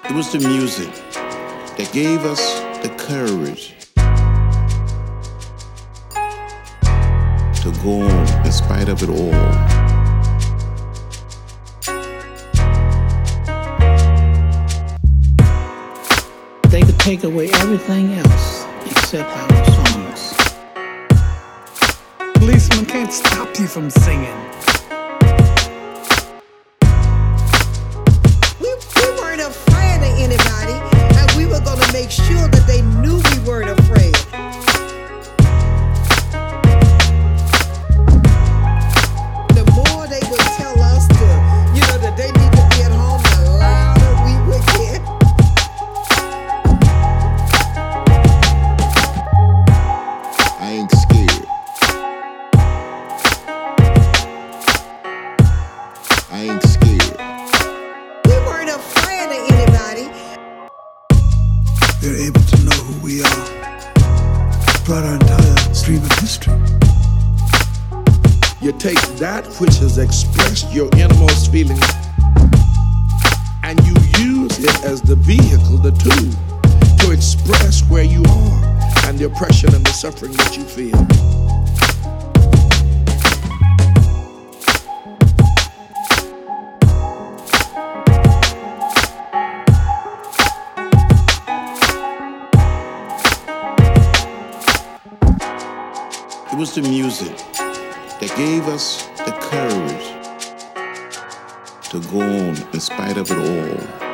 It was the music that gave us the courage to go on in spite of it all. They could take away everything else except our songs. Policeman can't stop you from singing. We weren't afraid of anybody, and we were gonna make sure that they knew we weren't afraid. The more they would tell us that they need to be at home, the louder we would get. I ain't scared. I ain't scared. We weren't afraid of anybody. We're able to know who we are throughout our entire stream of history. You take that which has expressed your innermost feelings and you use it as the vehicle, the tool, to express where you are and the oppression and the suffering that you feel. It was the music that gave us the courage to go on in spite of it all.